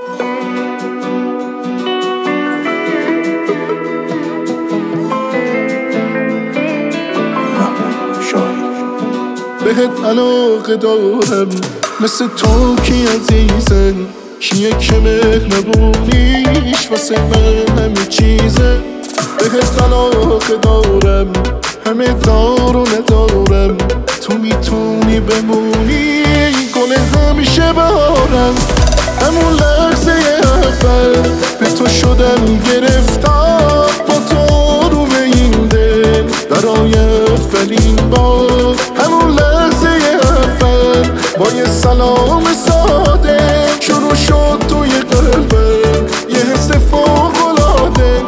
بهت علاقه دارم مثل تو کی عزیزه، کیه که مهربونیش واسه من همه چیزه. بهت علاقه دارم همه دار و ندارم، تو میتونی بمونی گل همیشه بارم. همون لحظه اول به تو شدم گرفتار، با تو رو به این دل برای اولین بار. همون لحظه اول با یه سلام ساده شروع شد توی قلبم یه حس فوق‌العاده.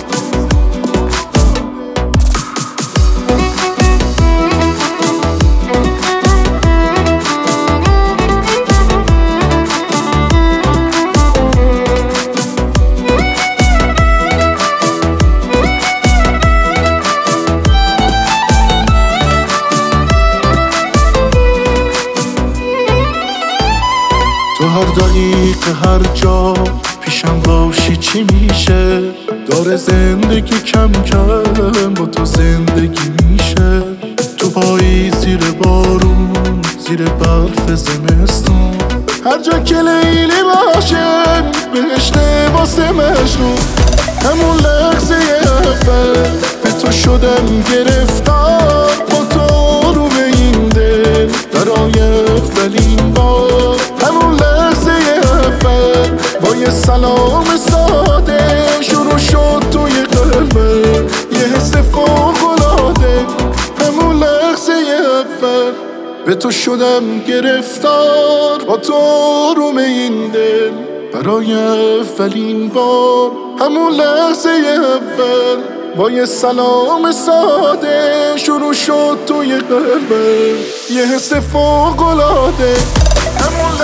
تو هر دقیقه هر جا پیشم باشی چی میشه، داره زندگی کم کم با تو زندگی میشه. تو پایی زیر بارون زیر برف زمستون، هر جا که لیلی باشه بهشته واسه مجنون. همون لحظه اول به تو شدم گرفتار، با تو رو به این دل برای اولین بار. همون لحظه اول با یه سلام ساده شروع شد توی قلبم یه حس فوق‌العاده. همون لحظه اول به تو شدم گرفتار، با تو رو به این دل برای اولین بار. همون لحظه اول با یه سلام ساده شروع شد توی قلبم یه حس فوق‌العاده. همون